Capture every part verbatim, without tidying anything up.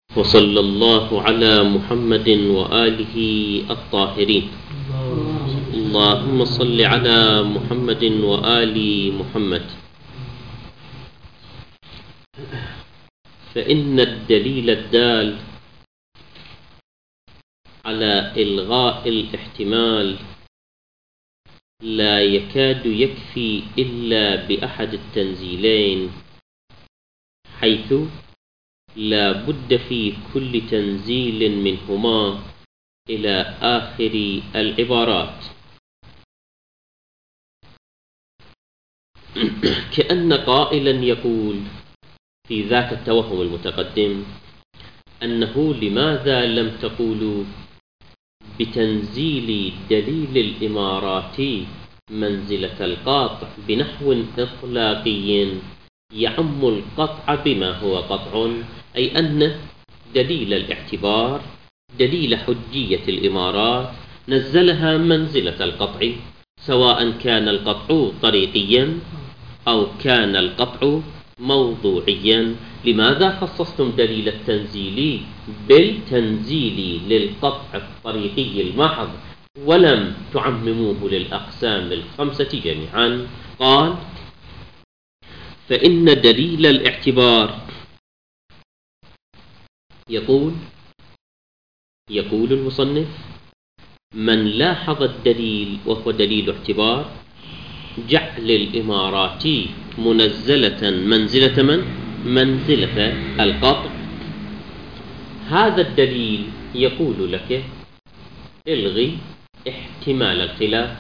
وصلى الله على محمد وآله الطاهرين. اللهم صل على محمد وآل محمد. فإن الدليل الدال على إلغاء الاحتمال لا يكاد يكفي إلا بأحد التنزيلين، حيث لا بد في كل تنزيل منهما إلى آخر العبارات. كأن قائلا يقول في ذاك التوهم المتقدم أنه لماذا لم تقولوا بتنزيل دليل الإمارات منزلة القطع بنحو إطلاقي يعم القطع بما هو قطع، أي أن دليل الاعتبار دليل حجية الإمارات نزلها منزلة القطع، سواء كان القطع طريقيا أو كان القطع موضوعيا. لماذا خصصتم دليل التنزيل بالتنزيل للقطع الطريقي المحض ولم تعمموه للأقسام الخمسة جميعا؟ قال: فإن دليل الاعتبار يقول يقول المصنف: من لاحظ الدليل وهو دليل اعتبار جعل الإمارات منزلة منزلة من؟ منزلة القطع. هذا الدليل يقول لك الغي احتمال الخلاف.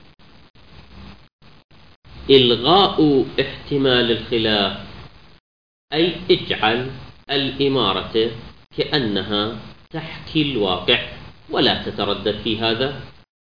إلغاء احتمال الخلاف أي اجعل الإمارة كأنها تحكي الواقع ولا تتردد في هذا.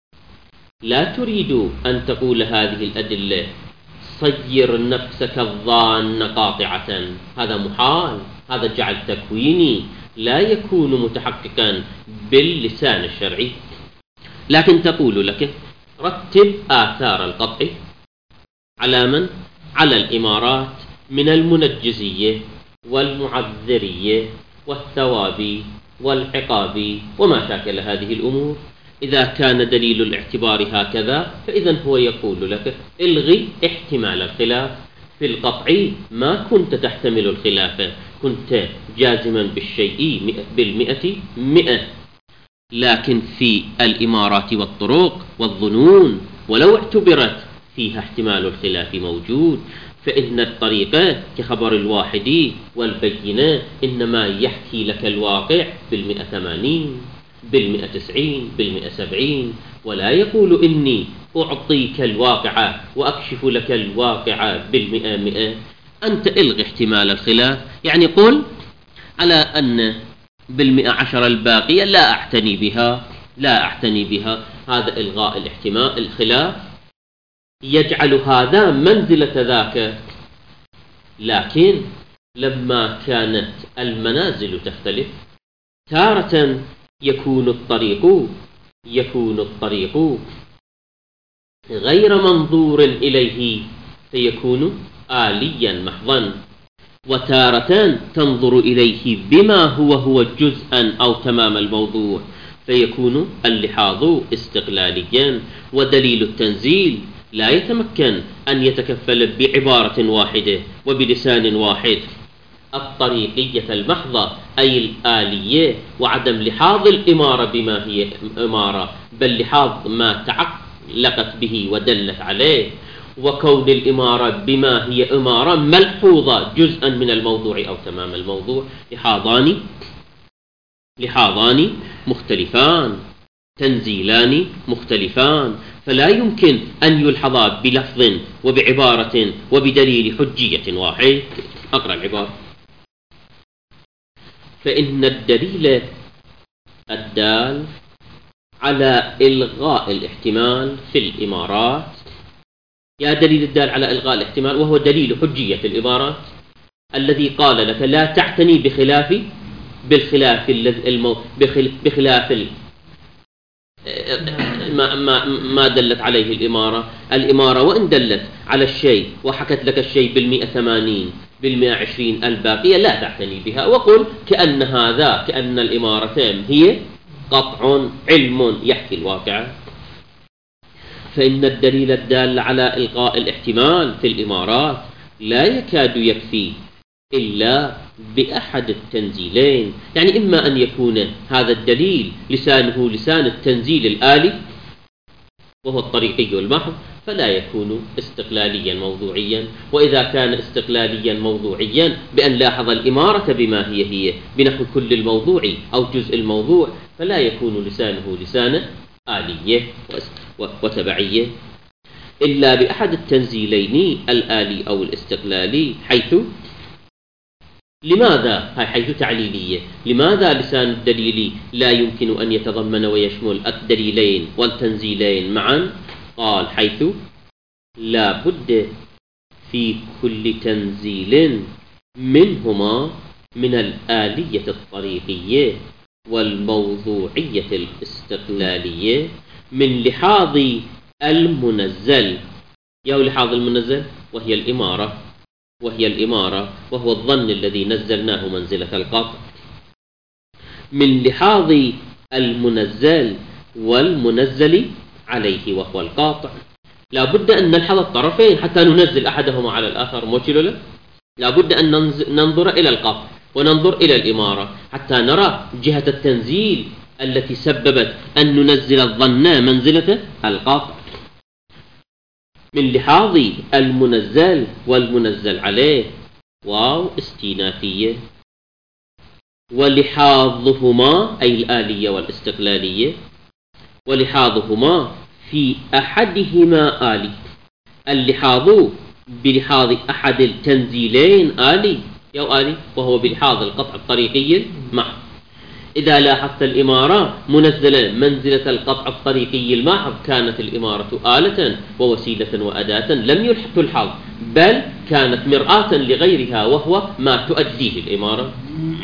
لا تريد أن تقول هذه الأدلة صير نفسك الظان قاطعة، هذا محال، هذا جعل تكويني لا يكون متحققا باللسان الشرعي. لكن تقول لك رتب آثار القطع على من؟ على الإمارات من المنجزية والمعذرية والثواب والعقاب وما شاكل هذه الأمور. إذا كان دليل الاعتبار هكذا فإذا هو يقول لك الغي احتمال الخلاف. في القطع ما كنت تحتمل الخلاف، كنت جازما بالشيء بالمئة مئة. لكن في الإمارات والطرق والظنون ولو اعتبرت فيها احتمال الخلاف موجود، فإن الطريقة كخبر الواحد والبينة إنما يحكي لك الواقع بالمئة ثمانين بالمئة تسعين بالمئة سبعين، ولا يقول إني أعطيك الواقع وأكشف لك الواقع بالمئة مئة. أنت إلغي احتمال الخلاف، يعني قل على أن بالمئة عشر الباقية لا أعتني بها لا أعتني بها هذا إلغاء الاحتمال الخلاف يجعل هذا منزلة ذاك. لكن لما كانت المنازل تختلف، تارة يكون الطريق يكون الطريق غير منظور إليه فيكون آليا محضا، وتارة تنظر إليه بما هو هو جزءا أو تمام الموضوع فيكون اللحاظ استقلاليا. ودليل التنزيل لا يتمكن أن يتكفل بعبارة واحدة وبلسان واحد. الطريقية المحضة أي الآلية وعدم لحاظ الإمارة بما هي إمارة، بل لحاظ ما تعلقت به ودلت عليه، وكون الإمارة بما هي إمارة ملحوظة جزءا من الموضوع أو تمام الموضوع، لحاظان لحاظان مختلفان، تنزيلان مختلفان، فلا يمكن أن يلحظا بلفظ وبعبارة وبدليل حجية واحد. أقرأ العبارة: فإن الدليل الدال على إلغاء الاحتمال في الإمارات، يا دليل الدال على إلغاء الاحتمال وهو دليل حجية الإمارات الذي قال لك لا تعتني بخلاف بالخلاف المو بخلاف ما, ما, ما دلت عليه الإمارة. الإمارة وإن دلت على الشيء وحكت لك الشيء بالمئة ثمانين بالمئة وعشرين الباقية لا تعتني بها، وقل كأن هذا كأن الإمارتين هي قطع علم يحكي الواقع. فإن الدليل الدال على إلغاء الاحتمال في الإمارات لا يكاد يكفي إلا بأحد التنزيلين، يعني إما أن يكون هذا الدليل لسانه لسان التنزيل الآلي وهو الطريقي المحض، فلا يكون استقلاليا موضوعيا، وإذا كان استقلاليا موضوعيا بأن لاحظ الإمارة بما هي هي بنحو كل الموضوع أو جزء الموضوع، فلا يكون لسانه لسان آلية وتبعية إلا بأحد التنزيلين الآلي أو الاستقلالي. حيث لماذا هاي حيث تعليلية، لماذا لسان الدليل لا يمكن أن يتضمن ويشمل الدليلين والتنزيلين معا؟ قال حيث لا بد في كل تنزيل منهما من الآلية الطريقية والموضوعية الاستقلالية من لحاظ المنزل، يو لحاظ المنزل وهي الإمارة وهي الإمارة وهو الظن الذي نزلناه منزلة القطع، من لحاظ المنزل والمنزل عليه وهو القاطع. لا بد أن نلحظ الطرفين حتى ننزل أحدهما على الآخر، موشلو له؟ لا بد أن ننظر إلى القطع وننظر إلى الإمارة حتى نرى جهة التنزيل التي سببت أن ننزل الظن منزلة القطع. من لحاظ المنزل والمنزل عليه واو استئنافية، ولحاظهما أي الآلية والاستقلالية، ولحاظهما في أحدهما آلي، اللحاظ بلحاظ أحد التنزيلين آلي يو آلي وهو بلحاظ القطع الطريقي المحض. إذا لاحظت الإمارة منزلة منزلة القطع الطريقي المحض كانت الإمارة آلة ووسيلة وأداة لم تلحظ، بل كانت مرآة لغيرها وهو ما تؤديه الإمارة.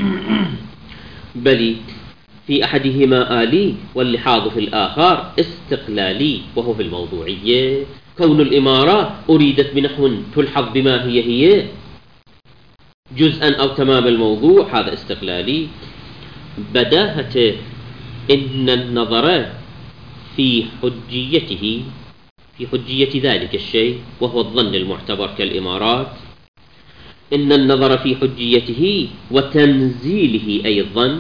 بل في أحدهما آلي واللحاظ في الآخر استقلالي وهو في الموضوعية. كون الإمارة أريدت بنحو تلحظ بما هي هي جزءا أو تمام الموضوع هذا استقلالي. بداهة إن النظر في حجيته في حجية ذلك الشيء وهو الظن المعتبر كالإمارات، إن النظر في حجيته وتنزيله أي الظن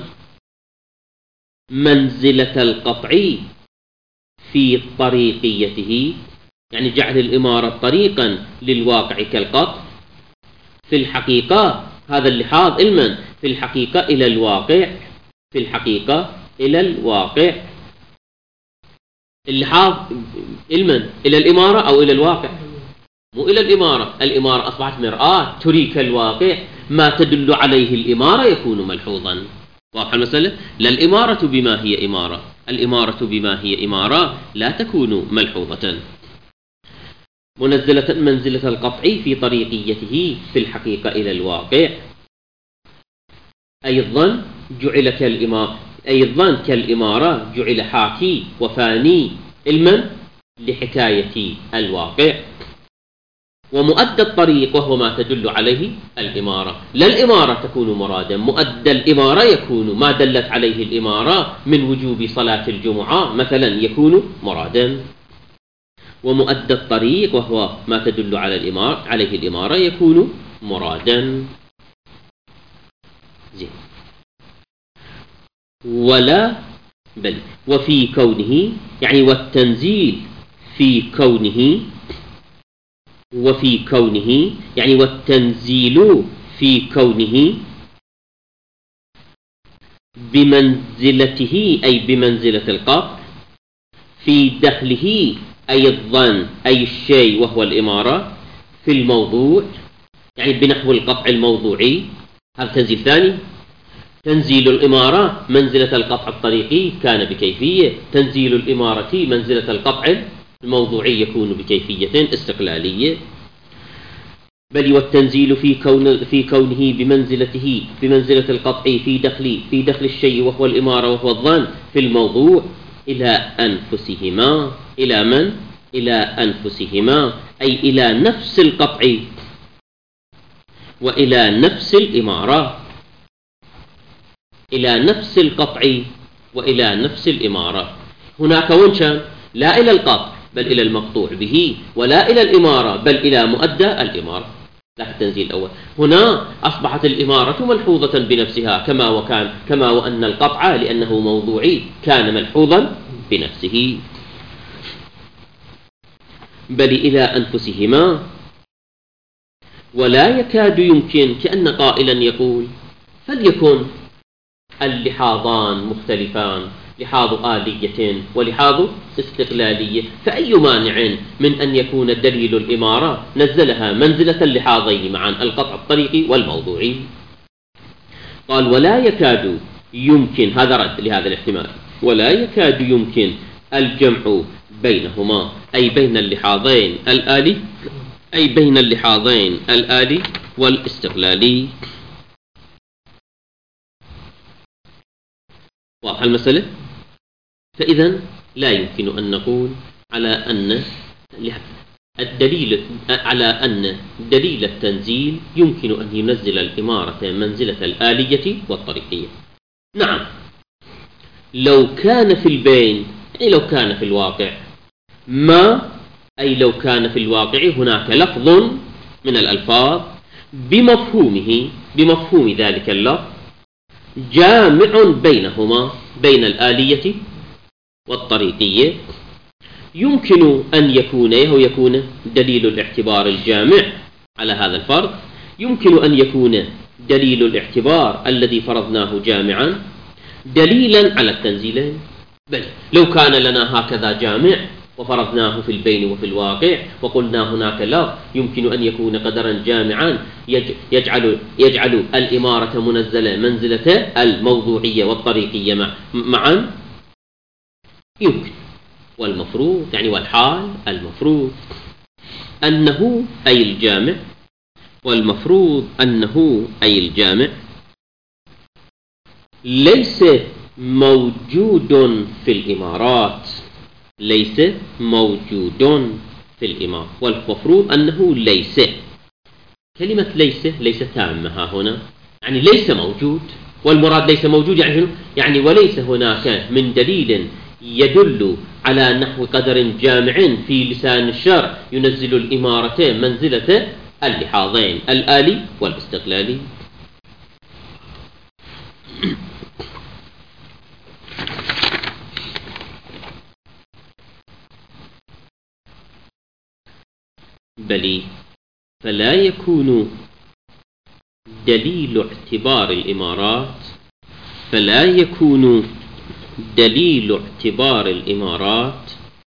منزلة القطع في طريقيته، يعني جعل الإمارة طريقا للواقع كالقطع في الحقيقة. هذا اللحاظ علما في الحقيقة إلى الواقع في الحقيقة إلى الواقع اللحاظ علما إلى الإمارة أو إلى الواقع، مو إلى الإمارة. الإمارة أصبحت مرآة تريك الواقع، ما تدل عليه الإمارة يكون ملحوظا. واضح المسألة؟ لا الإمارة بما هي إمارة، الإمارة بما هي إمارة لا تكون ملحوظة. منزلة منزلة القطع في طريقيته في الحقيقة إلى الواقع، أيضا جعل كالإمارة أيضا كالإمارة جعل حاكي وفاني علما لحكاية الواقع، ومؤدى الطريق وهو ما تدل عليه الإمارة. لا الإمارة تكون مرادا، مؤدى الإمارة يكون ما دلت عليه الإمارة من وجوب صلاة الجمعة مثلا يكون مرادا، ومؤدى الطريق وهو ما تدل على الإمارة عليه الإمارة يكون مرادا. زين. ولا بل وفي كونه يعني والتنزيل في كونه وفي كونه يعني والتنزيل في كونه بمنزلته أي بمنزلة القطع في دخله أي الظن أي الشيء وهو الإمارة في الموضوع، يعني بنحو القطع الموضوعي. هذا تنزيل ثاني. تنزيل الإمارة منزلة القطع الطريقي كان بكيفية، تنزيل الإمارة منزلة القطع الموضوعي يكون بكيفية استقلالية. بل والتنزيل في كون في كونه بمنزلته بمنزلة القطع في دخل في دخل الشيء وهو الإمارة وهو الظن في الموضوع إلى أنفسهما. إلى من؟ إلى أنفسهما أي إلى نفس القطع وإلى نفس الإمارة، إلى نفس القطع وإلى نفس الإمارة. هناك وين؟ لا إلى القطع بل إلى المقطوع به، ولا إلى الإمارة بل إلى مؤدى الإمارة. لكن التنزيل الأول هنا أصبحت الإمارة ملحوظة بنفسها كما وكان كما وأن القطع لأنه موضوعي كان ملحوظا بنفسه، بل إلى أنفسهما. ولا يكاد يمكن، كأن قائلا يقول فليكن اللحاظان مختلفان، لحاظ آلية ولحاظ استقلالية، فأي مانع من أن يكون دليل الإمارة نزلها منزلة اللحاظين معا، القطع الطريقي والموضوعي. قال ولا يكاد يمكن، هذا رد لهذا الاحتمال، ولا يكاد يمكن الجمع بينهما، أي بين اللحاظين الآلي أي بين اللحاظين الآلي والاستقلالي. واضح المسألة؟ فإذا لا يمكن أن نقول على أن الدليل على أن دليل التنزيل يمكن أن ينزل الإمارة منزلة الآلية والطريقية. نعم، لو كان في البين، أي لو كان في الواقع ما، أي لو كان في الواقع هناك لفظ من الألفاظ بمفهومه بمفهوم ذلك اللفظ جامع بينهما، بين الآلية والطريقية، يمكن أن يكون يكون دليل الاعتبار الجامع على هذا الفرض، يمكن أن يكون دليل الاعتبار الذي فرضناه جامعا دليلا على التنزيلين. بل لو كان لنا هكذا جامع وفرضناه في البين وفي الواقع وقلنا هناك لفظ يمكن أن يكون قدرا جامعا يجعل يجعل الإمارة منزلة منزلة الموضوعية والطريقية معا، يمكن. والمفروض يعني والحال المفروض أنه أي الجامع، والمفروض أنه أي الجامع ليس موجود في الإمارات، ليس موجود في الإمارة. والمفروض أنه ليس، كلمة ليس ليس تامة ها هنا، يعني ليس موجود. والمراد ليس موجود يعني شنو؟ يعني وليس هناك من دليل يدل على نحو قدر جامع في لسان الشرع ينزل الإمارتين منزلة اللحاظين الآلي والاستقلالي. بل فلا يكون دليل اعتبار الإمارات فلا يكون دليل اعتبار الإمارات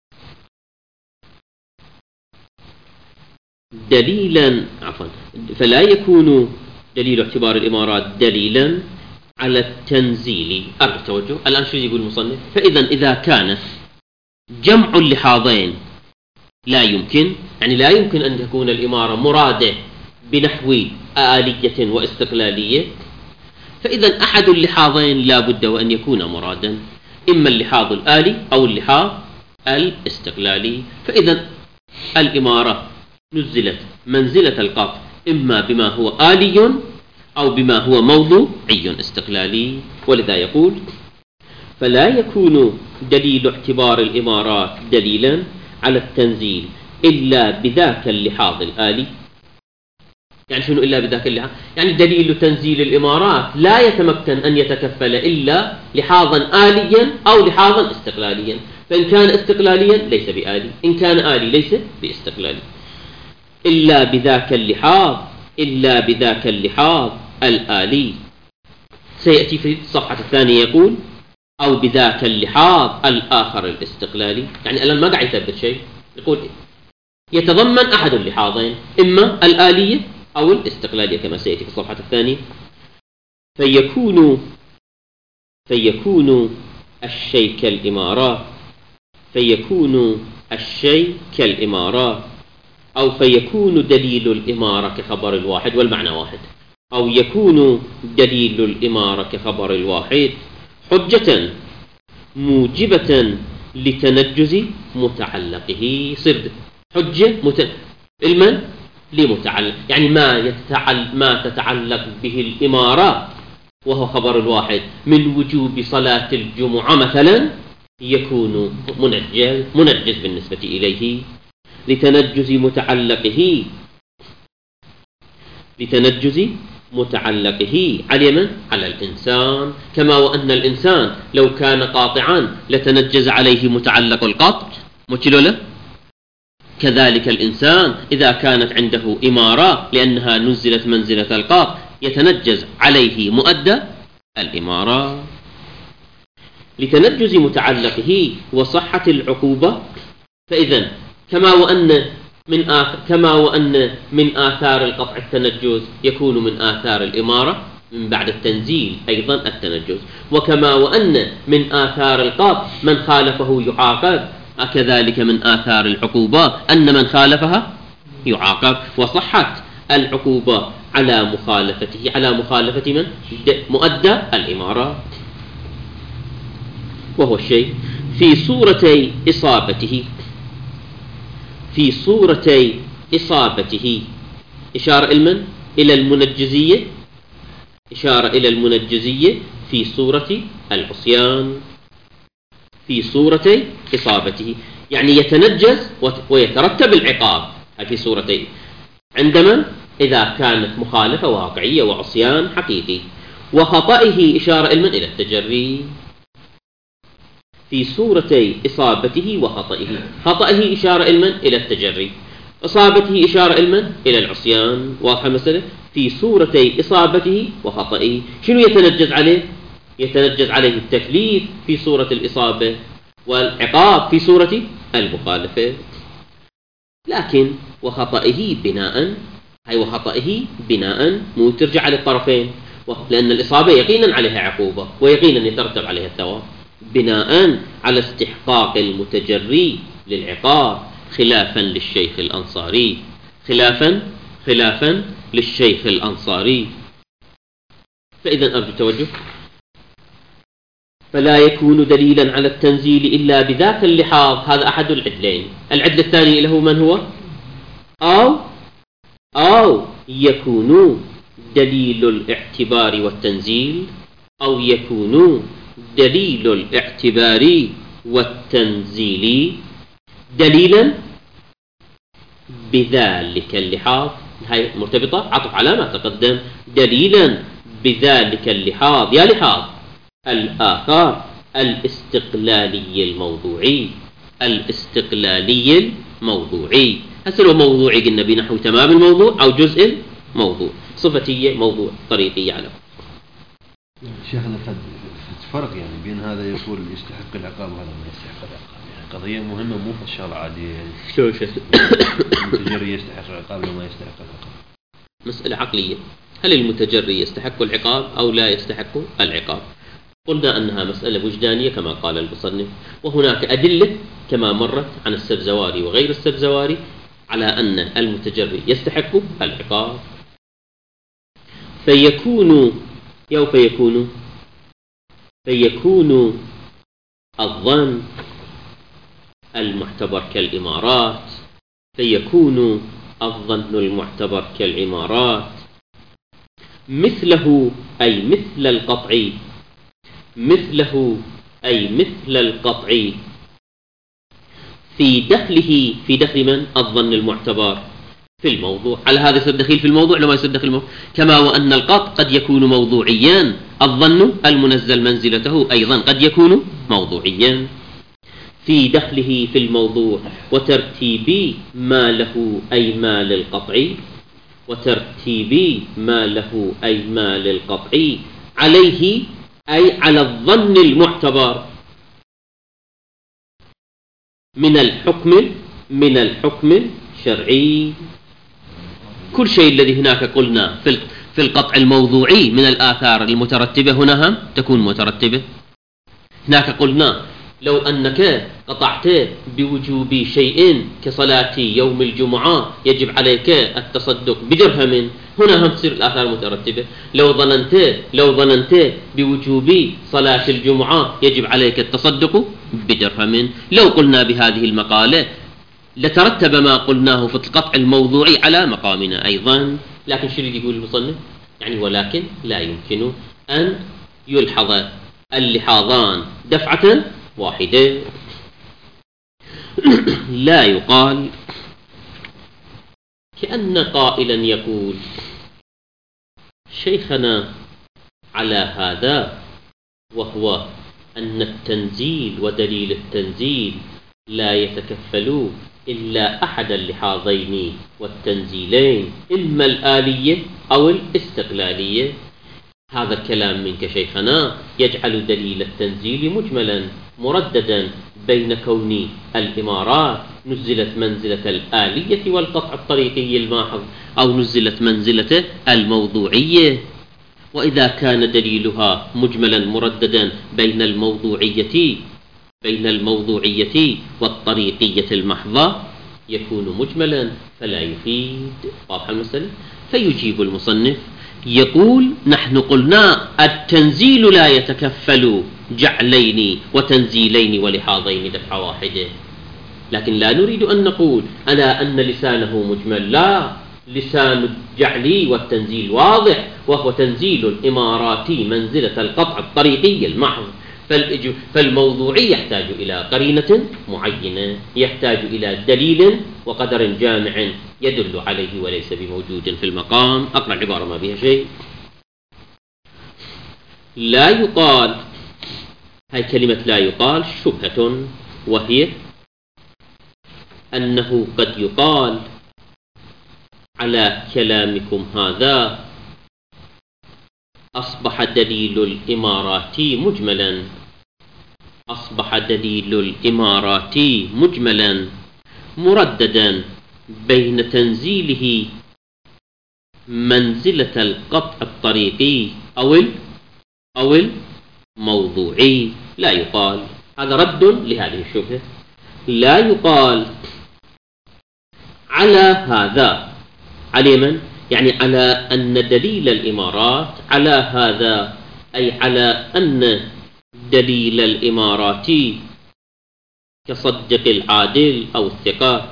دليلا عفوا فلا يكون دليل اعتبار الإمارات دليلا على التنزيل. أرجع التوجه الآن شو يقول المصنف؟ فإذا إذا كان جمع اللحاظين لا يمكن، يعني لا يمكن أن تكون الإمارة مرادة بنحو آلية واستقلالية، فإذا أحد اللحاظين لا بد وأن يكون مرادا، إما اللحاظ الآلي أو اللحاظ الاستقلالي. فإذا الإمارة نزلت منزلة القطع إما بما هو آلي أو بما هو موضوعي استقلالي. ولذا يقول فلا يكون دليل اعتبار الإمارات دليلا على التنزيل إلا بذاك اللحاظ الآلي. يعني شنو إلا بذاك اللحاظ؟ يعني دليل تنزيل الإمارات لا يتمكن أن يتكفل إلا لحاظا آليا أو لحاظا استقلاليا، فإن كان استقلاليا ليس بآلي، إن كان آلي ليس باستقلالي. إلا بذاك اللحاظ إلا بذاك اللحاظ الآلي. سيأتي في الصفحة الثانية يقول أو بذاك اللحاظ الآخر الاستقلالي. يعني الآن ما قاعد يثبت شيء، يقول يتضمن أحد اللحاظين إما الآلية أو الاستقلالية كما سيأتي في الصفحة الثانية. فيكون فيكون الشيء كالإمارات فيكون الشيء كالإمارات أو فيكون دليل الإمارة كخبر الواحد، والمعنى واحد، أو يكون دليل الإمارة كخبر الواحد حجة موجبة لتنجز متعلقه. صرد حجة مت... المن لمتعلق، يعني ما يتعلق ما تتعلق به الإمارة وهو خبر الواحد من وجوب صلاة الجمعة مثلا يكون منجز منجز بالنسبة إليه لتنجز متعلقه لتنجز متعلقه على من؟ على الإنسان، كما وأن الإنسان لو كان قاطعا لتنجز عليه متعلق القطع مشكلة له. كذلك الإنسان إذا كانت عنده إمارة لأنها نزلت منزلة القطع يتنجز عليه مؤدى الإمارة لتنجز متعلقه وصحة العقوبة. فإذا كما وأن من آثار كما وأن من آثار القطع التنجز يكون من آثار الإمارة من بعد التنزيل أيضا التنجز، وكما وأن من آثار القطع من خالفه يعاقب، كذلك من آثار العقوبة أن من خالفها يعاقب. وصحت العقوبة على مخالفته على مخالفة من؟ مؤدى الإمارة، وهو الشيء في صورتي إصابته في صورتي إصابته إشارة المن إلى المنجزية إشارة إلى المنجزية في صورة العصيان في صورتي إصابته، يعني يتنجز ويترتب العقاب في صورتين عندما إذا كانت مخالفة واقعية وعصيان حقيقي. وخطئه إشارة المن إلى التجري في صورتي إصابته وخطئه. خطئه إشارة المن إلى التجري، إصابته إشارة المن إلى العصيان. واضحة المسألة؟ في صورتي إصابته وخطئه شنو يتنجز عليه؟ يتنجز عليه التكليف في صورة الإصابة والعقاب في صورة المخالفة. لكن وخطئه بناء أي وخطئه بناء مو ترجع على الطرفين، لأن الإصابة يقينا عليها عقوبة ويقينا يترتب عليها الثواب، بناء على استحقاق المتجري للعقاب خلافا للشيخ الأنصاري خلافا خلافا للشيخ الأنصاري. فإذا أرجو التوجه. فلا يكون دليلا على التنزيل إلا بذاك اللحاظ، هذا أحد العدلين. العدل الثاني له من هو؟ أو أو يكون دليل الاعتبار والتنزيل أو يكون دليل الاعتبار والتنزيل دليلا بذلك اللحاظ، هاي مرتبطة عطف على ما تقدم، دليلا بذلك اللحاظ يا لحاظ الآخر الاستقلالي الموضوعي الاستقلالي الموضوعي. هسه لو موضوعي قلنا بنحو تمام الموضوع أو جزء الموضوع، صفتية موضوع طريقية على شيخنا فرق يعني بين هذا يقول يستحق العقاب وهذا ما يستحق العقاب، يعني قضية مهمة مو شغلة عادية يعني. شو شو المتجري يستحق العقاب ولا ما يستحق العقاب؟ مسألة عقلية، هل المتجري يستحق العقاب أو لا يستحق العقاب؟ قلنا أنها مسألة وجدانية كما قال المصنف، وهناك أدلة كما مرت عن السبزواري وغير السبزواري على أن المتجري يستحق العقاب. فيكون يو فيكون فيكون الظن المعتبر كالإمارات فيكون الظن المعتبر كالعمارات مثله أي مثل القطع مثله أي مثل القطع في دخله في دخل من؟ الظن المعتبر في الموضوع. على هذا يصير دخيل في الموضوع لما يصير دخل الموضوع. كما وأن القطع قد يكون موضوعيا، الظن المنزل منزلته أيضا قد يكون موضوعيا في دخله في الموضوع. وترتيب ما له أي ما للقطع وترتيب ما له أي ما للقطع عليه أي على الظن المعتبر من الحكم من الحكم الشرعي. كل شيء الذي هناك قلنا في في القطع الموضوعي من الآثار المترتبة هنا هم تكون مترتبة. هناك قلنا لو أنك قطعت بوجوب شيء كصلاة يوم الجمعة يجب عليك التصدق بدرهم، هنا هم تصير الآثار مترتبة. لو ظننت لو ظننت بوجوب صلاة الجمعة يجب عليك التصدق بدرهم. لو قلنا بهذه المقالة لترتب ما قلناه في القطع الموضوعي على مقامنا أيضا. لكن شو يقول المصنف؟ يعني ولكن لا يمكن أن يلحظ اللحاظان دفعة واحدة. لا يقال كأن قائلا يقول شيخنا على هذا، وهو أن التنزيل ودليل التنزيل لا يتكفل إلا أحد اللحاظين والتنزيلين، إما الآلية أو الاستقلالية. هذا الكلام منك شيخنا يجعل دليل التنزيل مجملا مرددا بين كون الإمارات نزلت منزلة الآلية والقطع الطريقي الماحظ أو نزلت منزلة الموضوعية. وإذا كان دليلها مجملا مرددا بين الموضوعية بين الموضوعية والطريقية المحضة يكون مجملا فلا يفيد. واضح المسألة؟ فيجيب المصنف يقول نحن قلنا التنزيل لا يتكفل جعلين وتنزيلين ولحاظين دفعة واحدة، لكن لا نريد أن نقول ألا أن لسانه مجمل، لا، لسان الجعل والتنزيل واضح، وهو تنزيل الإماراتي منزلة القطع الطريقي المحض. فالموضوعي يحتاج إلى قرينة معينة، يحتاج إلى دليل وقدر جامع يدل عليه وليس بموجود في المقام. أقرأ عبارة ما بها شيء. لا يقال، هاي كلمة لا يقال شبهة، وهي أنه قد يقال على كلامكم هذا أصبح دليل الإمارات مجملا أصبح دليل الإمارات مجملا مرددا بين تنزيله منزلة القطع الطريقي أو أو الموضوعي. لا يقال، هذا رد لهذه الشبهة. لا يقال على هذا، على من؟ يعني على أن دليل الإمارات على هذا، أي على أن دليل الإمارات كصدق العادل أو الثقة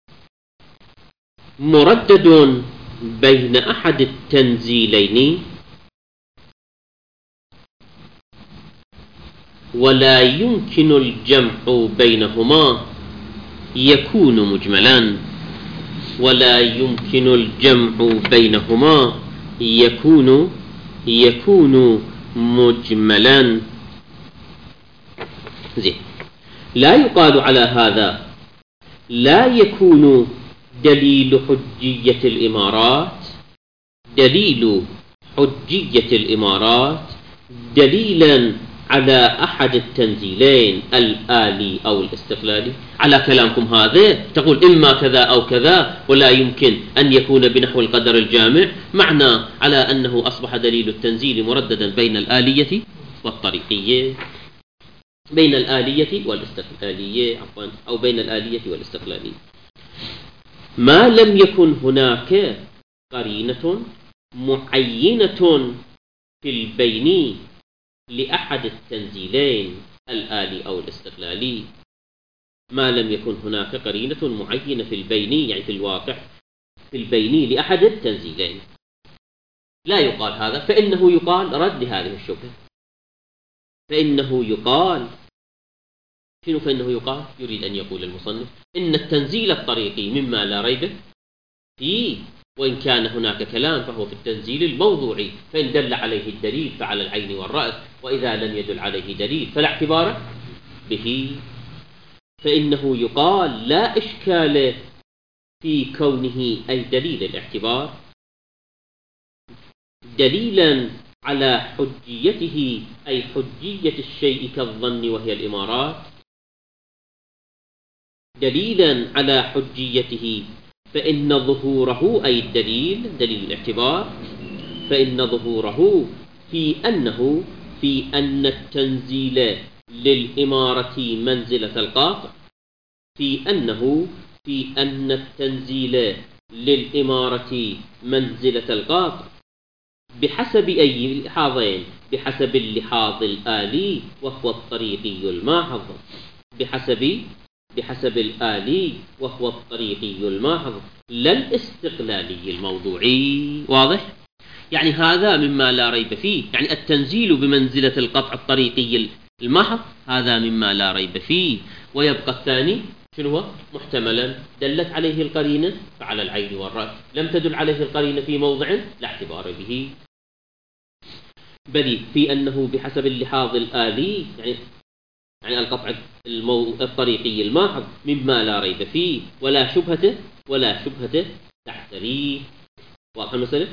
مردد بين أحد التنزيلين ولا يمكن الجمع بينهما يكون مجملا ولا يمكن الجمع بينهما يكون يكون مجملا. زين. لا يقال على هذا لا يكون دليل حجية الإمارات دليل حجية الإمارات دليلا على أحد التنزيلين الآلي أو الاستقلالي. على كلامكم هذا تقول إما كذا أو كذا، ولا يمكن أن يكون بنحو القدر الجامع، معنى على أنه أصبح دليل التنزيل مرددا بين الآلية والطريقية، بين الآلية والاستقلالية عفوا أو بين الآلية والاستقلالية، ما لم يكن هناك قرينة معينة في البين لأحد التنزيلين الآلي أو الاستقلالي. ما لم يكن هناك قرينة معينة في البين، يعني في الواقع في البين لأحد التنزيلين، لا يقال هذا. فإنه يقال رد لهذه الشبهة، فإنه يقال شنو؟ فإنه يقال يريد أن يقول المصنف إن التنزيل الطريقي مما لا ريب فيه، وإن كان هناك كلام فهو في التنزيل الموضوعي، فإن دل عليه الدليل فعلى العين والرأس، وإذا لم يدل عليه دليل فلا اعتبار به. فإنه يقال لا إشكال في كونه أي دليل الاعتبار دليلا على حجيته، أي حجية الشيء كالظن وهي الإمارات، دليلا على حجيته، فإن ظهوره أي الدليل دليل الاعتبار فإن ظهوره في أنه في أن التنزيل للإمارة منزلة القاطع في أنه في أن التنزيل للإمارة منزلة القاطع بحسب أي لحاظين؟ بحسب اللحاظ الآلي وهو الطريقي الماحظ، بحسب بحسب الآلي وهو الطريقي الماحظ لا الاستقلالي الموضوعي. واضح؟ يعني هذا مما لا ريب فيه، يعني التنزيل بمنزلة القطع الطريقي المحض هذا مما لا ريب فيه. ويبقى الثاني شنو هو؟ محتملا دلت عليه القرينة فعلى العين والرأس، لم تدل عليه القرينة في موضع لا اعتبار به. بل في أنه بحسب اللحاظ الآلي، يعني يعني القطع المو... الطريقي الماحظ مما لا ريب فيه ولا شبهته ولا شبهته تحتريه. واضح المسألة؟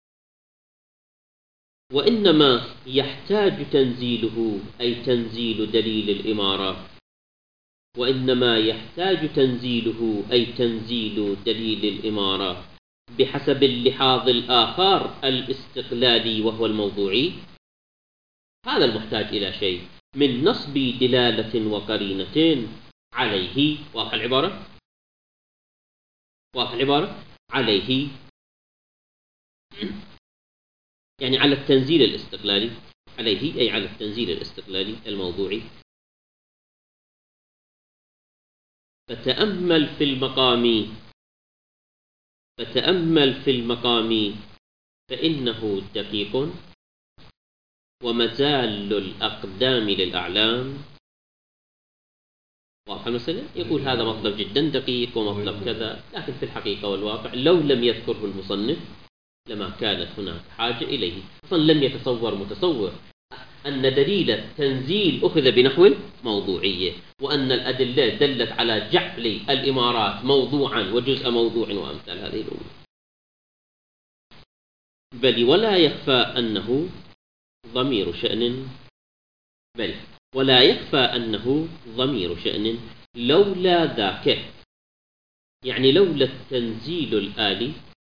وإنما يحتاج تنزيله أي تنزيل دليل الإمارة، وإنما يحتاج تنزيله أي تنزيل دليل الإمارة بحسب اللحاظ الآخر الاستقلالي وهو الموضوعي، هذا المحتاج إلى شيء من نصب دلالة وقرينة عليه. واضح العبارة؟ واضح العبارة؟ عليه يعني على التنزيل الاستقلالي، عليه أي على التنزيل الاستقلالي الموضوعي. فتأمل في المقام فتأمل في المقام فإنه دقيق ومزال الأقدام للأعلام. واضح المسألة؟ يقول هذا مطلب جدا دقيق ومطلب كذا، لكن في الحقيقة والواقع لو لم يذكره المصنف لما كانت هناك حاجة إليه. أصلا لم يتصور متصور أن دليل التنزيل أخذ بنحو الموضوعية، وأن الأدلة دلت على جعل الإمارات موضوعا وجزء موضوع وأمثال هذه الأمور. بل ولا يخفى أنه ضمير شأن بل ولا يخفى أنه ضمير شأن لولا ذاك، يعني لولا التنزيل الآلي،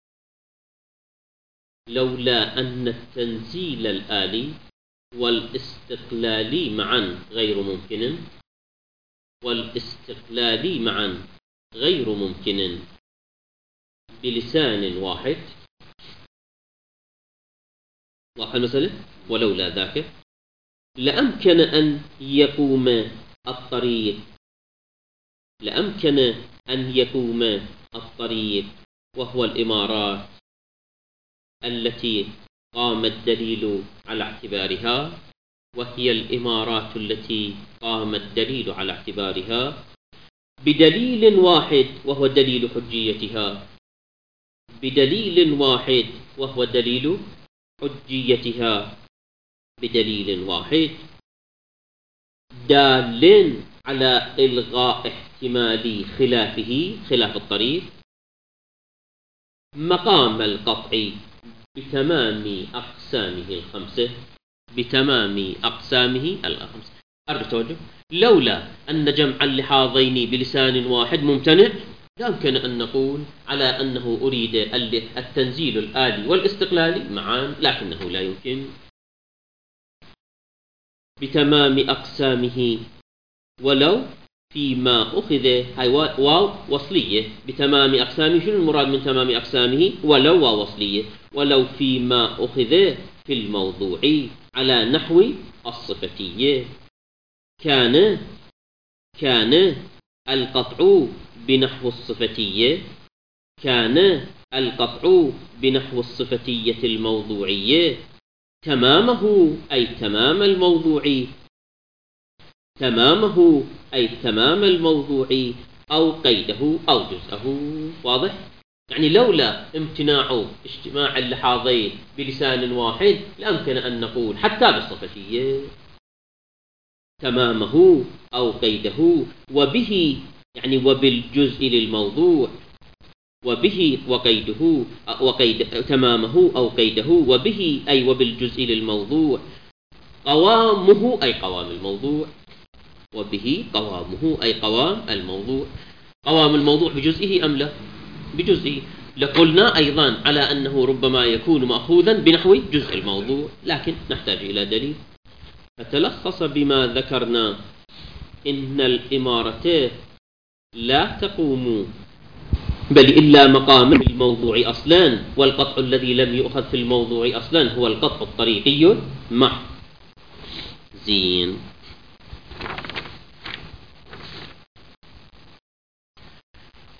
لولا أن التنزيل الآلي والاستقلالي معا غير ممكن والاستقلالي معا غير ممكن بلسان واحد. واضح المسألة؟ ولولا ذاك لأمكن أن يقوم الطريق لأمكن أن يقوم الطريق وهو الإمارات التي قام الدليل على اعتبارها، وهي الإمارات التي قام الدليل على اعتبارها بدليل واحد وهو دليل حجيتها بدليل واحد وهو دليل حجيتها بدليل واحد دال على إلغاء احتمال خلافه خلاف الطريق مقام القطع بتمام أقسامه الخمسة بتمام أقسامه الخمسة. أرجو توجه. لولا أن جمع اللحاظين بلسان واحد ممتنع يمكن أن نقول على أنه أريد التنزيل الآلي والاستقلالي معا، لكنه لا يمكن. بتمام أقسامه ولو فيما أخذ هاي واو وصلية. بتمام أقسامه شنو المراد من تمام أقسامه؟ ولو واو وصلية. ولو فيما أخذ في الموضوع على نحو الصفتية كان كان القطع بنحو الصفتية كان القطع بنحو الصفتية الموضوعية تمامه أي تمام الموضوع تمامه أي تمام الموضوع أو قيده أو جزءه. واضح؟ يعني لولا امتناع اجتماع اللحاظين بلسان واحد لأمكن أن نقول حتى بالصفتية تمامه أو قيده وبه، يعني وبالجزء للموضوع وبه وقيده وقيد تمامه أو قيده وبه أي وبالجزء للموضوع قوامه أي قوام الموضوع وبه قوامه أي قوام الموضوع. قوام الموضوع بجزئه أم لا؟ بجزئه. لقلنا أيضا على أنه ربما يكون مأخوذا بنحو جزء الموضوع، لكن نحتاج إلى دليل. فتلخص بما ذكرنا إن الإمارة لا تقوم بل إلا مقام الموضوع أصلا، والقطع الذي لم يؤخذ في الموضوع أصلا هو القطع الطريقي مع زين.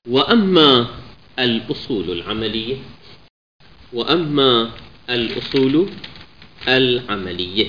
وأما الأصول العملية وأما الأصول العملية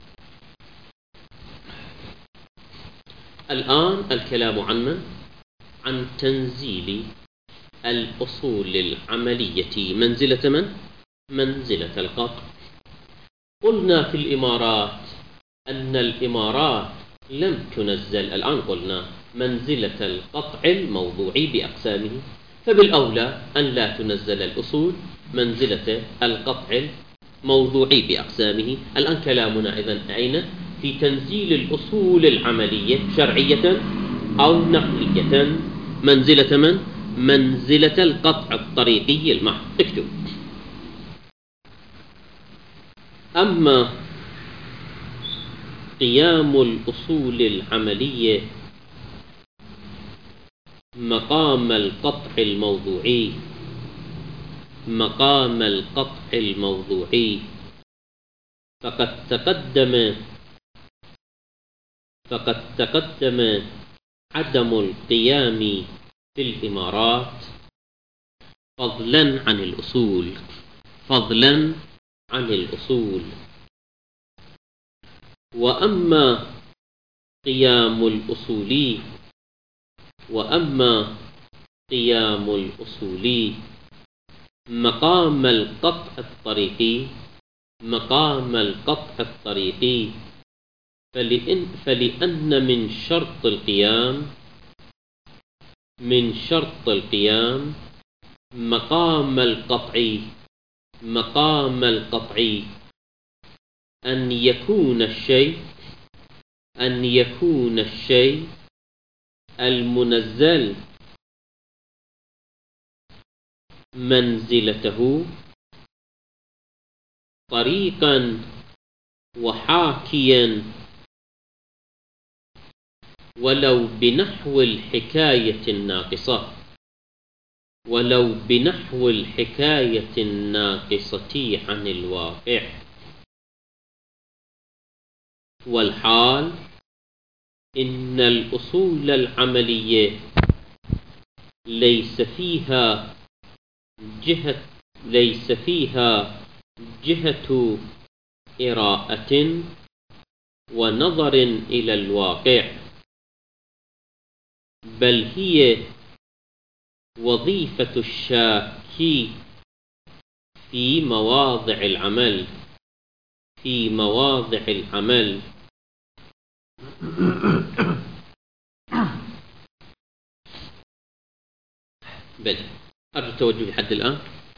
الآن الكلام عن من؟ عن تنزيل الأصول العملية منزلة من؟ منزلة القطع. قلنا في الإمارات أن الإمارات لم تنزل، الآن قلنا منزلة القطع الموضوعي بأقسامه، فبالأولى أن لا تنزل الأصول منزلة القطع الموضوعي بأقسامه. الآن كلامنا إذن أين؟ في تنزيل الأصول العملية شرعية أو نقلية منزلة من؟ منزلة القطع الطريقي المحض. اكتب: أما قيام الأصول العملية مقام القطع الموضوعي مقام القطع الموضوعي فقد تقدم فقد تقدم عدم القيام في الإمارات فضلا عن الأصول فضلا عن الأصول وأما قيام الأصولي وأما قيام الأصولي مقام القطع الطريقي مقام القطع الطريقي فلأن, فلأن من شرط القيام من شرط القيام مقام القطع مقام القطع أن يكون الشيء أن يكون الشيء المنزل منزلته طريقا وحاكيا ولو بنحو الحكاية الناقصة ولو بنحو الحكاية الناقصة عن الواقع. والحال إن الأصول العملية ليس فيها جهة ليس فيها جهة إراءة ونظر إلى الواقع، بل هي وظيفة الشاكي في مواضع العمل في مواضع العمل بل أرجو التوجه لحد الآن.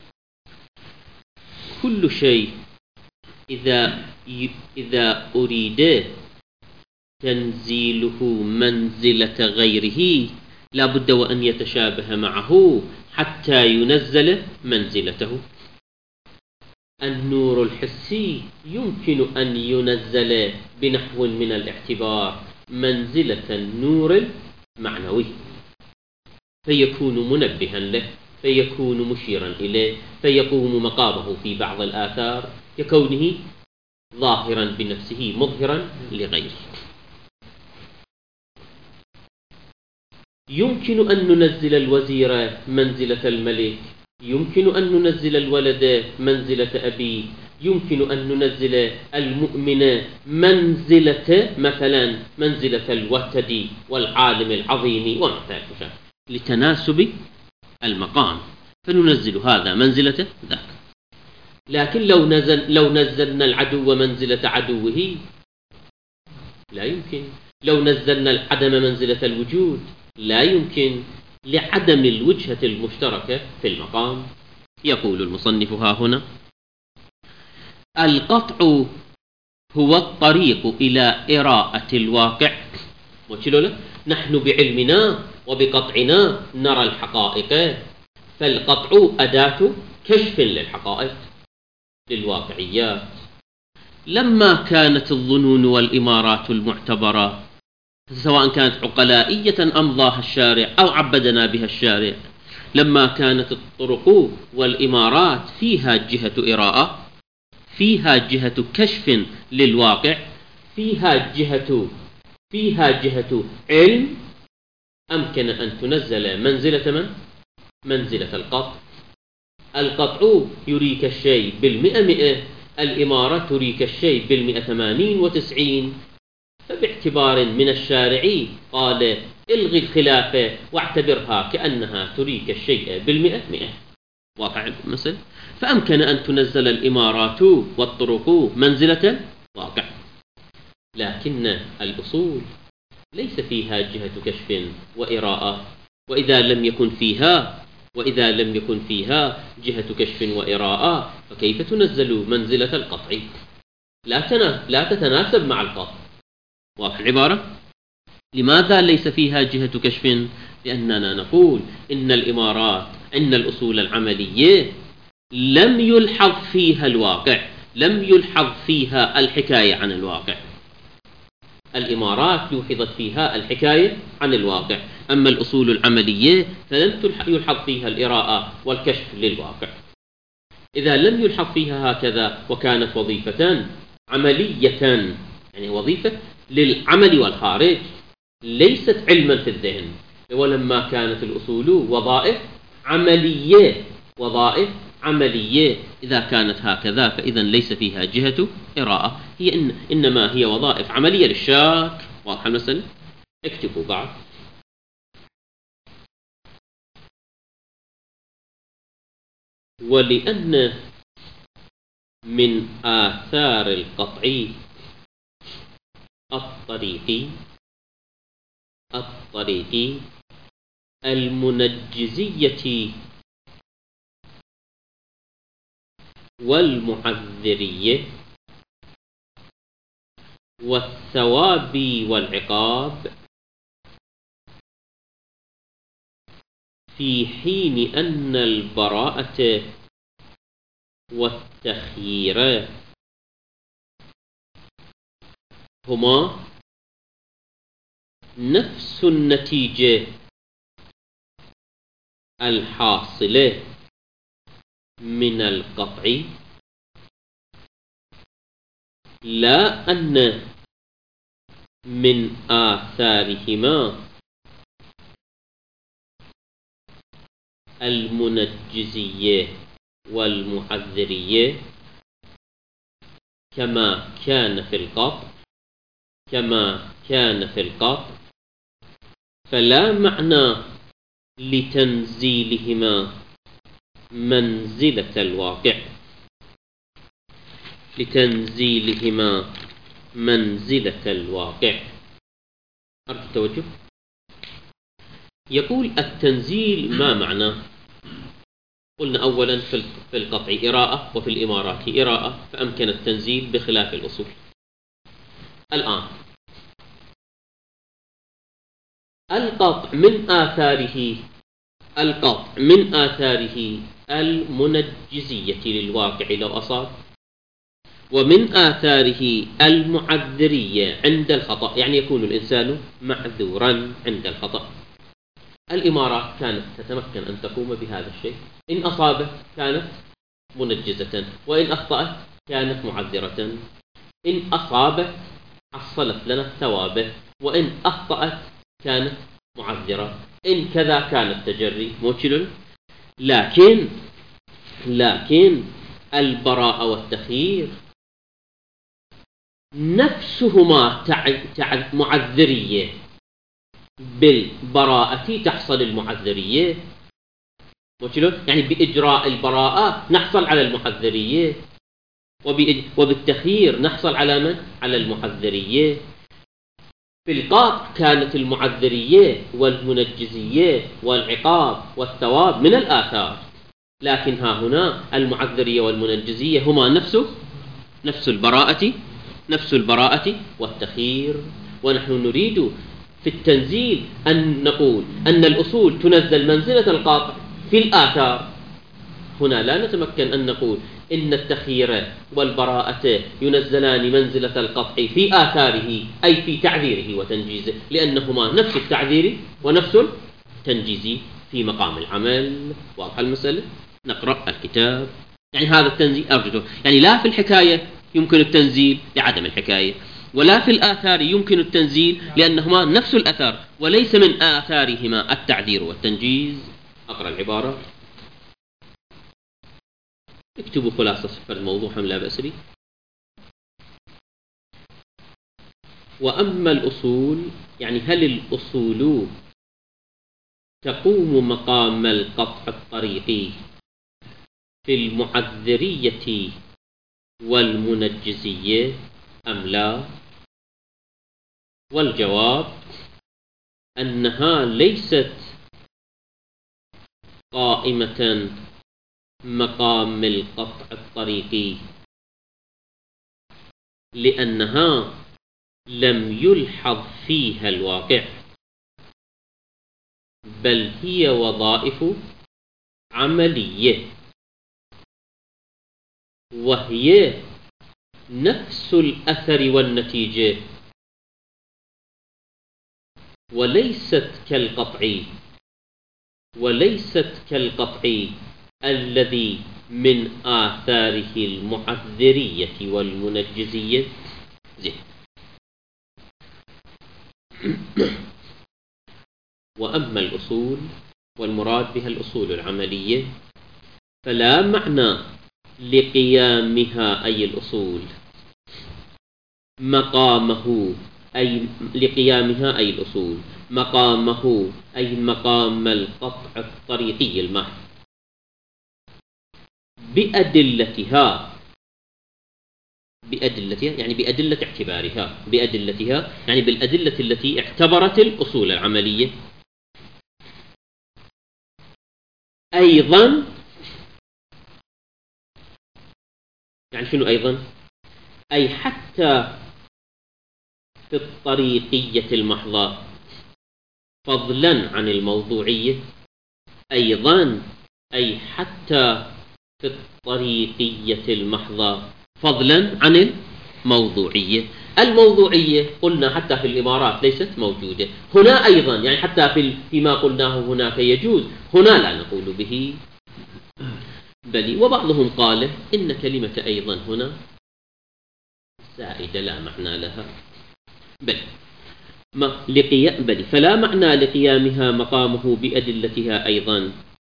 كل شيء إذا إذا أريد تنزيله منزلة غيره لا بد وأن يتشابه معه حتى ينزل منزلته. النور الحسي يمكن أن ينزل بنحو من الاعتبار منزلة النور المعنوي فيكون منبها له، فيكون مشيرا إليه، فيقوم مقامه في بعض الآثار ككونه ظاهرا بنفسه مظهرا لغيره. يمكن أن ننزل الوزير منزلة الملك، يمكن أن ننزل الولد منزلة أبيه، يمكن أن ننزل المؤمن منزلة مثلا منزلة الوتد والعالم العظيم وما ذلك لتناسب المقام، فننزل هذا منزلة ذاك. لكن لو نزل لو نزلنا العدو منزلة عدوه لا يمكن، لو نزلنا العدم منزلة الوجود لا يمكن، لعدم الوجهة المشتركة في المقام. يقول المصنف ها هنا: القطع هو الطريق إلى إراءة الواقع. نحن بعلمنا وبقطعنا نرى الحقائق، فالقطع أداة كشف للحقائق للواقعيات. لما كانت الظنون والإمارات المعتبرة سواء كانت عقلائية أم ضاها الشارع أو عبدنا بها الشارع، لما كانت الطرق والإمارات فيها جهة إراءة، فيها جهة كشف للواقع، فيها جهة فيها جهة علم، أمكن أن تنزل منزلة من؟ منزلة القطع. القطع يريك الشيء بالمئة مئة، الإمارة تريك الشيء بالمئة ثمانين وتسعين. فباعتبار من الشارع قال الغي الخلافة واعتبرها كأنها تريك الشيء بالمئة مئة. واقع المثل. فأمكن أن تنزل الإمارات والطرق منزلة واقع، لكن الأصول ليس فيها جهة كشف وإراءة، وإذا لم يكن فيها وإذا لم يكن فيها جهة كشف وإراءة فكيف تنزل منزلة القطع؟ لا تنا لا تتناسب مع القطع. واضح العبارة؟ لماذا ليس فيها جهة كشف؟ لأننا نقول إن الإمارات إن الأصول العملية لم يلحظ فيها الواقع، لم يلحظ فيها الحكاية عن الواقع. الإمارات لوحظت فيها الحكاية عن الواقع، أما الأصول العملية فلم يلحظ فيها الإراءة والكشف للواقع. إذا لم يلحظ فيها هكذا وكانت وظيفة عملية، يعني وظيفة للعمل والخارج، ليست علما في الذهن. ولما كانت الأصول وظائف عملية وظائف عملية إذا كانت هكذا فإذا ليس فيها جهة إراءة، هي إن إنما هي وظائف عملية للشاك. واضح المسألة؟ اكتبوا بعد. ولأن من آثار القطع الطريقي الطريقي المنجزية والمعذرية والثواب والعقاب، في حين أن البراءة والتخيير هما نفس النتيجة الحاصلة من القطع، لا أن من آثارهما المنجزية والمعذرية كما كان في القطع كما كان في القطع فلا معنى لتنزيلهما منزلة الواقع لتنزيلهما منزلة الواقع. أرجو التوجه. يقول التنزيل ما معناه؟ قلنا أولا في القطع إراءة وفي الإمارات إراءة، فأمكن التنزيل بخلاف الأصول. الآن القطع من آثاره القطع من آثاره المنجزية للواقع لو أصاب، ومن آثاره المعذرية عند الخطأ، يعني يكون الإنسان معذورا عند الخطأ. الإمارات كانت تتمكن أن تقوم بهذا الشيء، إن أصابت كانت منجزة، وإن أخطأت كانت معذرة. إن أصابت حصلت لنا الثواب، وإن أخطأت كانت معذرة. إن كذا كانت تجري موكل. لكن لكن البراءة والتخيير نفسهما تع... تع... معذرية، بالبراءة تحصل المعذرية موكل، يعني بإجراء البراءة نحصل على المعذرية، وبإج... وبالتخيير نحصل على من؟ على المعذرية. في القطع كانت المعذرية والمنجزية والعقاب والثواب من الآثار، لكن ها هنا المعذرية والمنجزية هما نفس نفس البراءة نفس البراءة والتخيير. ونحن نريد في التنزيل أن نقول أن الأصول تنزل منزلة القطع في الآثار. هنا لا نتمكن أن نقول إن التخيير والبراءة ينزلان منزلة القطع في آثاره، أي في تعذيره وتنجيزه، لأنهما نفس التعذير ونفس التنجيز في مقام العمل. واضح المسألة؟ نقرأ الكتاب. يعني هذا التنزيل أرجو يعني لا في الحكاية يمكن التنزيل لعدم الحكاية، ولا في الآثار يمكن التنزيل لأنهما نفس الأثر، وليس من آثارهما التعذير والتنجيز. أقرأ العبارة. اكتبوا خلاصة فرد موضوع لا بأس به. وأما الأصول يعني هل الأصول تقوم مقام القطع الطريقي في المعذرية والمنجزية أم لا؟ والجواب أنها ليست قائمة مقام القطع الطريقي، لأنها لم يلحظ فيها الواقع، بل هي وظائف عملية، وهي نفس الأثر والنتيجة، وليست كالقطع وليست كالقطع الذي من آثاره المعذرية والمنجزية. زين. وأما الأصول والمراد بها الأصول العملية فلا معنى لقيامها أي الأصول مقامه أي لقيامها أي الأصول مقامه أي مقام القطع الطريقي المحض بأدلتها بأدلتها يعني بأدلة اعتبارها بأدلتها يعني بالأدلة التي اعتبرت الأصول العملية. أيضا يعني شنو أيضا؟ أي حتى في الطريقية المحضة فضلا عن الموضوعية. أيضا أي حتى في الطريقية المحضة فضلا عن الموضوعية. الموضوعية قلنا حتى في الإمارات ليست موجودة، هنا أيضا يعني حتى في فيما قلناه هناك يجوز، هنا لا نقول به بل. وبعضهم قال إن كلمة أيضا هنا زائدة لا معنى لها، بل ما لقيام بل فلا معنى لقيامها مقامه بأدلتها أيضا،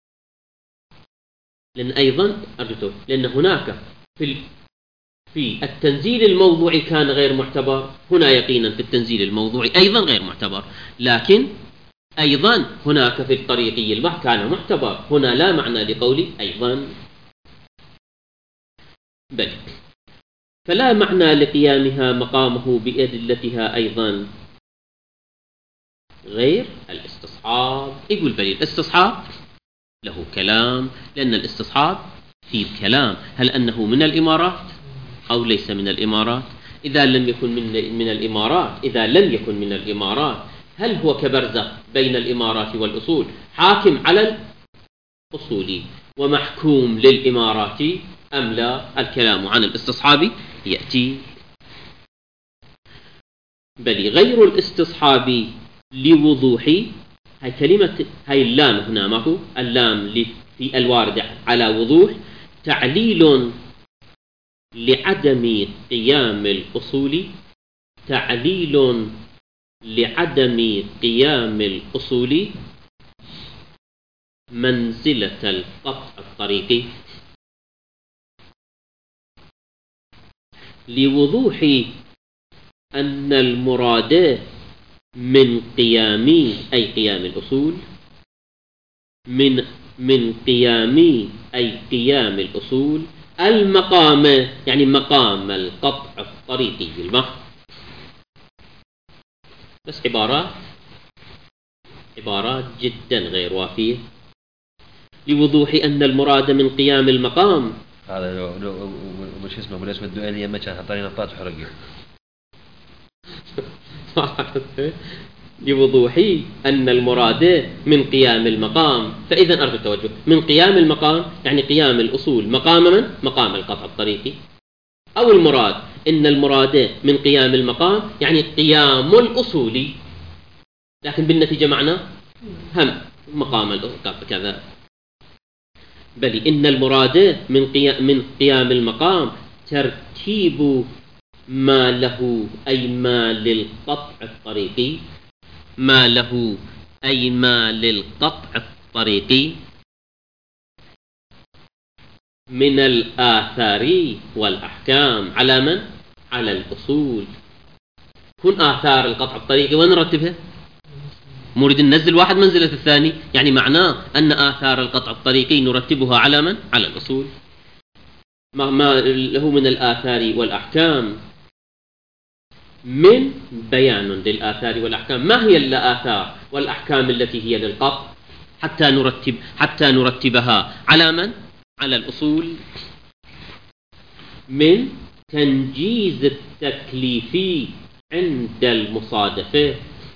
لأن أيضا أرجوته لأن هناك في في التنزيل الموضوعي كان غير معتبر، هنا يقينا في التنزيل الموضوعي أيضا غير معتبر، لكن أيضا هناك في الطريقي المحض كان معتبر، هنا لا معنى لقولي أيضا بل فلا معنى لقيامها مقامه بأدلتها أيضا غير الاستصحاب. يقول بل الاستصحاب له كلام، لأن الاستصحاب فيه كلام هل أنه من الإمارات أو ليس من الإمارات. إذا لم يكن من من الإمارات إذا لم يكن من الإمارات هل هو كبرزخ بين الإمارات والأصول حاكم على الأصول ومحكوم للإمارات أم لا؟ الكلام عن الاستصحاب يأتي. بل غير الاستصحاب لوضوح هاي كلمة هاي اللام هنا ماكو اللام في الوارد على وضوح تعليل لعدم قيام الأصول تعليل لعدم قيام الأصول منزلة القطع الطريقي لوضوح أن المراد من قيام أي قيام الأصول من من قيام أي قيام الأصول المقام يعني مقام القطع الطريقي المحض. بس عبارات عبارات جدا غير وافية. لوضوح أن المراد من قيام المقام هذا لو لو وش اسمه بالاسم الدؤلية ما كان حطاني نطاط وحرقي لوضوح أن المراد من قيام المقام، فإذا أرجو التوجه من قيام المقام يعني قيام الأصول مقام من؟ مقام القطع الطريقي، أو المراد إن المراد من قيام المقام يعني قيام الأصول، لكن بالنتيجة معنى هم مقام كذا. بل إن المراد من قيام من قيام المقام ترتيب ما له أي ما للقطع الطريقي ما له أي ما للقطع الطريقي من الآثار والأحكام على من؟ على الأصول. كن آثار القطع الطريقي وين نرتبها؟ نريد ننزل واحد منزلة الثاني، يعني معناه أن آثار القطع الطريقي نرتبها على من؟ على الأصول. ما, ما له من الآثار والأحكام من بيان للآثار والأحكام. ما هي الآثار والأحكام التي هي للقطع حتى نرتب حتى نرتبها على من؟ على الأصول. من تنجيز التكليف عند المصادفة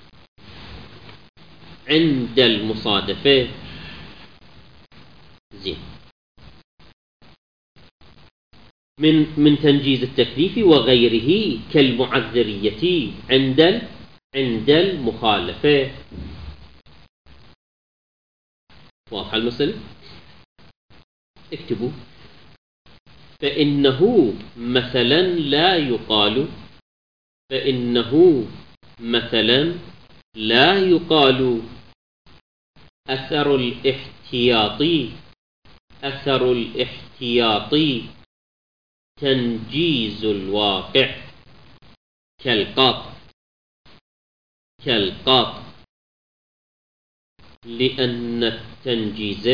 عند المصادفة زين من من تنجيز التكليف وغيره كالمعذرية عند عند المخالفة. واضحة المسألة؟ اكتبوا. فإنه مثلا لا يقال فإنه مثلا لا يقال أثر الاحتياطي أثر الاحتياطي تنجيز الواقع كالقطع كالقطع لأن التنجيز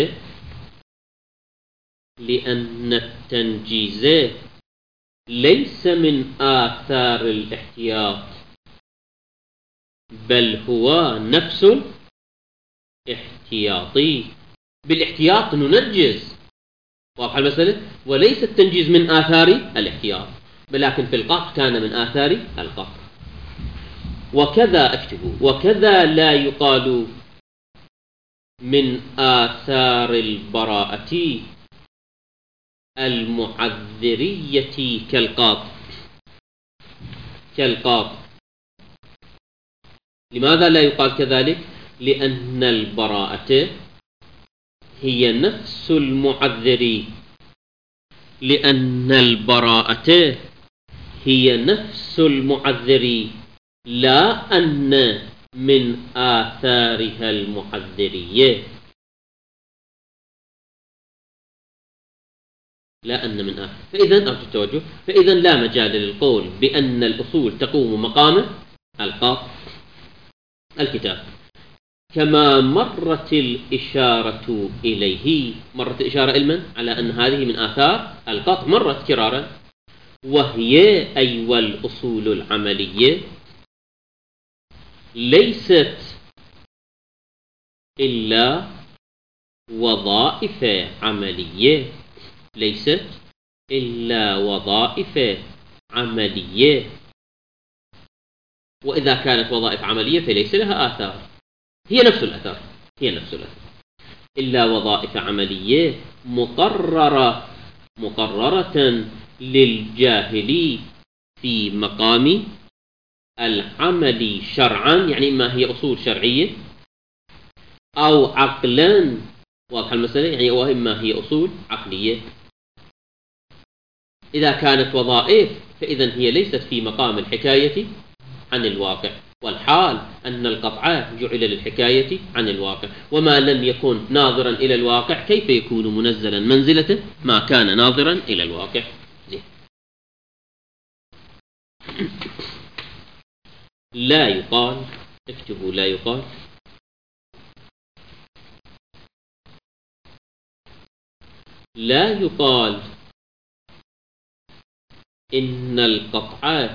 لأن التنجيز ليس من آثار الاحتياط بل هو نفس الاحتياطي. بالاحتياط ننجز، واضحة المسألة؟ وليس التنجيز من آثار الاحتياط، ولكن في القطع كان من آثار القطع. وكذا اكتبوا وكذا لا يقال من آثار البراءة المعذرية كالقاط كالقاط لماذا لا يقال كذلك؟ لأن البراءة هي نفس المعذر لأن البراءة هي نفس المعذر لا أن من آثارها المعذرية لا أن من آثار. فإذا أرجو التوجه. فإذا لا مجال للقول بأن الأصول تقوم مقام القاط الكتاب، كما مرت الإشارة إليه. مرت الإشارة إلمن؟ على أن هذه من آثار القطع، مرت كرارا. وهي أي والأصول العملية ليست إلا وظائف عملية ليست إلا وظائف عملية وإذا كانت وظائف عملية فليس لها آثار، هي نفس الأثر هي نفس الأثر إلا وظائف عملية مقررة مقررة للجاهل في مقام العمل شرعا، يعني إما هي أصول شرعية أو عقلا. واضحة المسألة؟ يعني وإما هي أصول عقلية. إذا كانت وظائف فإذا هي ليست في مقام الحكاية عن الواقع، والحال أن القطع جعل للحكاية عن الواقع، وما لم يكن ناظرا إلى الواقع كيف يكون منزلا منزلته ما كان ناظرا إلى الواقع. زي. لا يقال اكتبوا لا يقال لا يقال إن القطع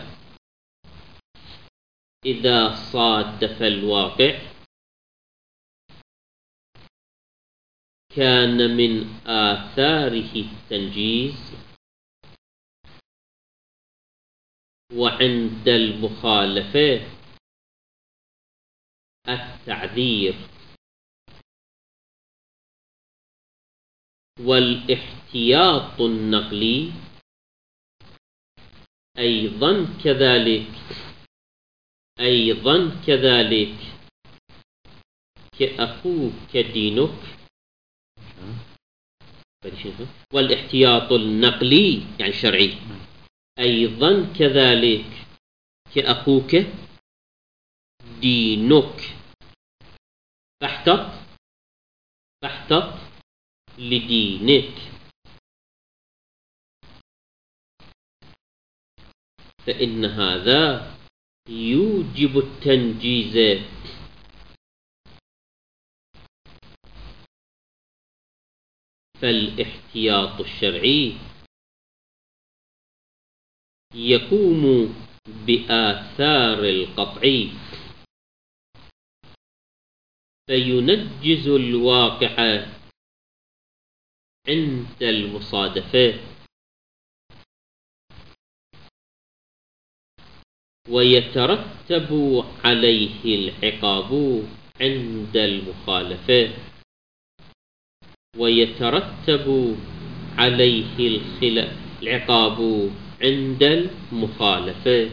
إذا صادف الواقع كان من آثاره التنجيز، وعند المخالفة التعذير، والاحتياط النقلي أيضا كذلك أيضا كذلك كأخوك دينك. والاحتياط النقلي يعني الشرعي أيضا كذلك كأخوك دينك. فاحتط فاحتط لدينك، فإن هذا يوجب التنجيز. فالاحتياط الشرعي يقوم بآثار القطع فينجز الواقع عند المصادفة، ويترتب عليه العقاب عند المخالفة، ويترتب عليه العقاب عند المخالفة.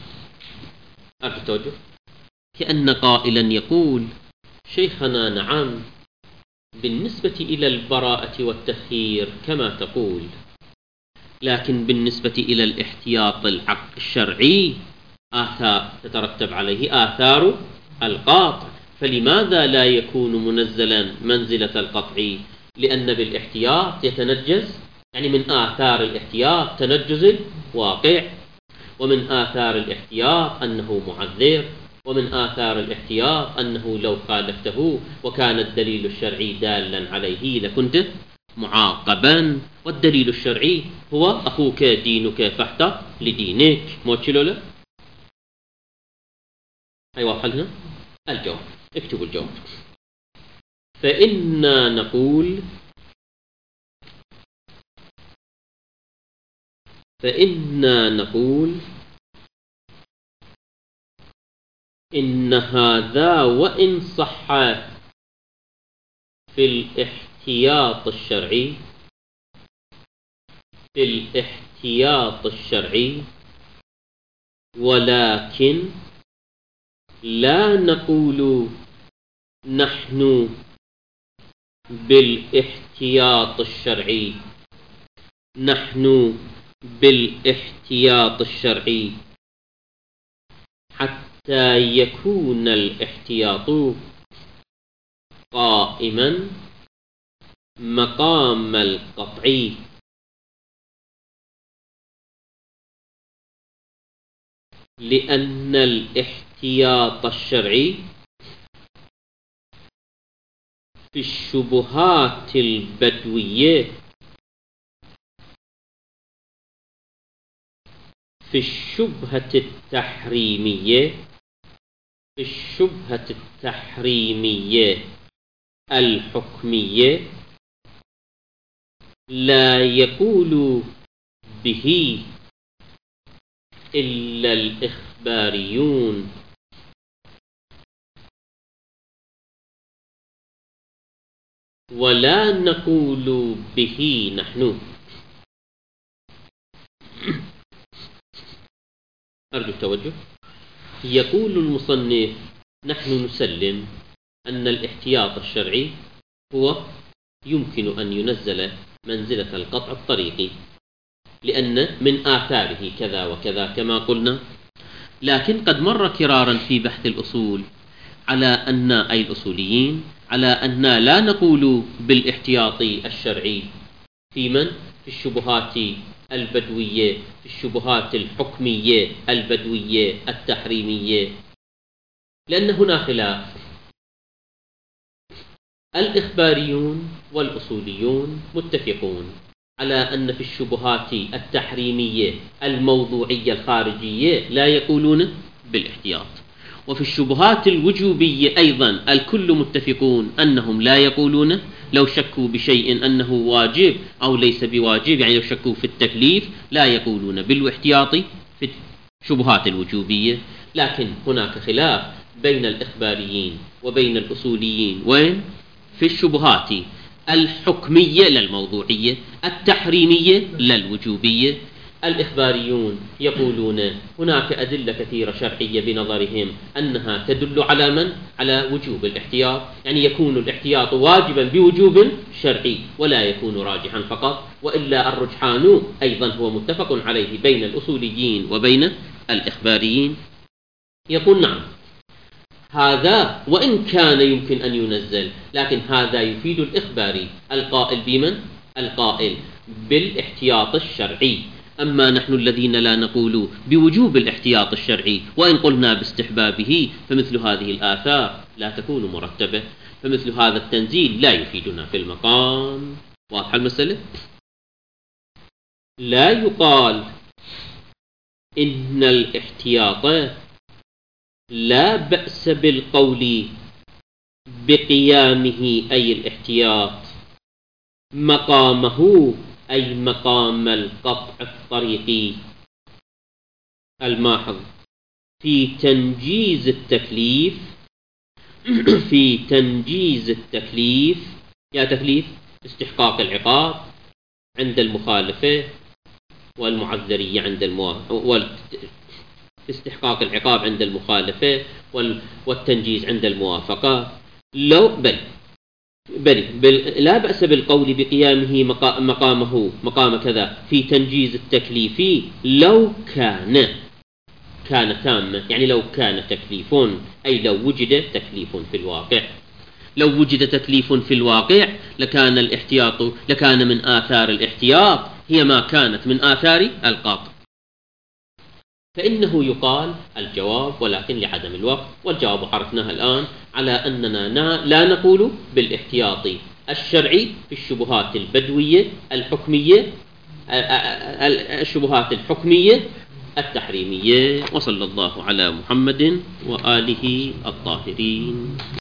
أرجو كأن قائلا يقول: شيخنا نعم، بالنسبة إلى البراءة والتخيير كما تقول، لكن بالنسبة إلى الاحتياط الحق الشرعي آثار تترتب عليه آثار القاطع، فلماذا لا يكون منزلا منزلة القطع؟ لأن بالاحتياط يتنجز، يعني من آثار الاحتياط تنجز الواقع، ومن آثار الاحتياط أنه معذر، ومن آثار الاحتياط أنه لو خالفته وكان الدليل الشرعي دالا عليه لكنت معاقبا، والدليل الشرعي هو أخوك دينك فاحتط لدينك. موتشلو له؟ هاي واضحة لنا الجواب، اكتبوا الجواب. فإنا نقول فإنا نقول إن هذا وإن صح في الاحتياط الشرعي في الاحتياط الشرعي ولكن لا نقول نحن بالاحتياط الشرعي نحن بالاحتياط الشرعي حتى يكون الاحتياط قائما مقام القطع، لأن الاحتياط الشرعي في الشبهات البدوية في الشبهة التحريمية في الشبهة التحريمية الحكمية لا يقول به إلا الإخباريون، ولا نقول به نحن. أرجو التوجه. يقول المصنف: نحن نسلم أن الاحتياط الشرعي هو يمكن أن ينزل منزلة القطع الطريقي، لأن من آثاره كذا وكذا كما قلنا. لكن قد مر كرارا في بحث الأصول على أن أي الأصوليين على أن لا نقول بالاحتياط الشرعي في من؟ في الشبهات البدوية، في الشبهات الحكمية البدوية التحريمية، لأن هنا خلاف. الإخباريون والأصوليون متفقون على أن في الشبهات التحريمية الموضوعية الخارجية لا يقولون بالاحتياط، وفي الشبهات الوجوبية أيضا الكل متفقون أنهم لا يقولون لو شكوا بشيء أنه واجب أو ليس بواجب، يعني لو شكوا في التكليف لا يقولون بالاحتياط في الشبهات الوجوبية. لكن هناك خلاف بين الإخباريين وبين الأصوليين وين؟ في الشبهات الحكمية للموضوعية، التحريمية للوجوبية. الإخباريون يقولون هناك أدلة كثيرة شرعية بنظرهم أنها تدل على من؟ على وجوب الاحتياط، يعني يكون الاحتياط واجبا بوجوب شرعي ولا يكون راجحا فقط، وإلا الرجحان أيضا هو متفق عليه بين الأصوليين وبين الإخباريين. يقول نعم، هذا وإن كان يمكن أن ينزل، لكن هذا يفيد الإخباري. القائل بمن؟ القائل بالاحتياط الشرعي. أما نحن الذين لا نقول بوجوب الاحتياط الشرعي وإن قلنا باستحبابه، فمثل هذه الآثار لا تكون مرتبة، فمثل هذا التنزيل لا يفيدنا في المقام. واضحة المسألة؟ لا يقال إن الاحتياط لا بأس بالقول بقيامه، أي الاحتياط مقامه، أي مقام القطع الطريقي الماحظ في تنجيز التكليف في تنجيز التكليف يا تكليف استحقاق العقاب عند المخالفة، والمعذرية عند الموافقة، وال... استحقاق العقاب عند المخالفة وال... والتنجيز عند الموافقة. لو بل بل, بل لا بأس بالقول بقيامه مقامه مقام كذا في تنجيز التكليف لو كان كان تاما، يعني لو كان تكليف، أي لو وجد تكليف في الواقع. لو وجد تكليف في الواقع لكان الاحتياط لكان من آثار الاحتياط هي ما كانت من آثار القطع. فإنه يقال الجواب، ولكن لعدم الوقت، والجواب عرفناها الآن على أننا لا نقول بالاحتياط الشرعي في الشبهات البدوية الحكمية، الشبهات الحكمية التحريمية. وصلى الله على محمد وآله الطاهرين.